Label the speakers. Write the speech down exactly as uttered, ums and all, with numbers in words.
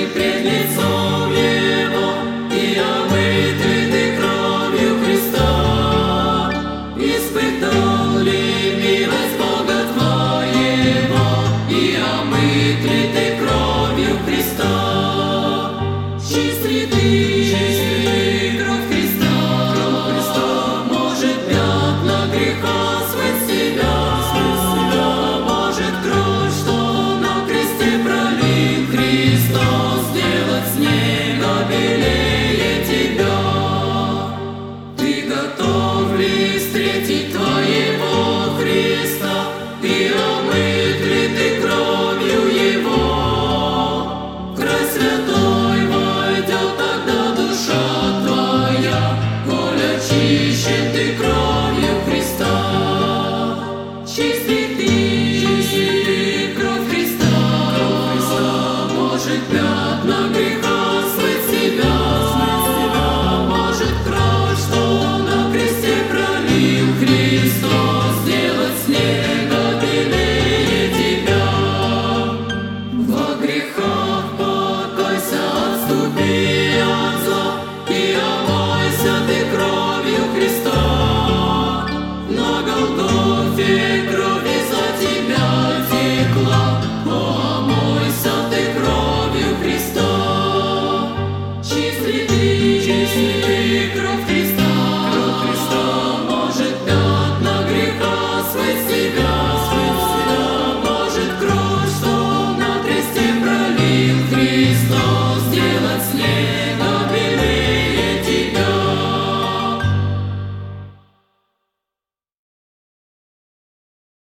Speaker 1: пред лицом Его, и омыты ты кровью Христа. Испытал ли милость Бога Твоего, и омыт ли ты кровью Христа? Чист ли ты, чист ли ты, кровь Христа, кровь Христа может пятна греха смыть с себя, смыть с себя, может кровь, что на кресте пролит Христос, сделать снега белее тебя. Ты готов ли встретить Твоего Христа, и омыт ли ты кровью Его? В край святой войдет тогда душа твоя, коль очищен ты кровью Христа. Чист ли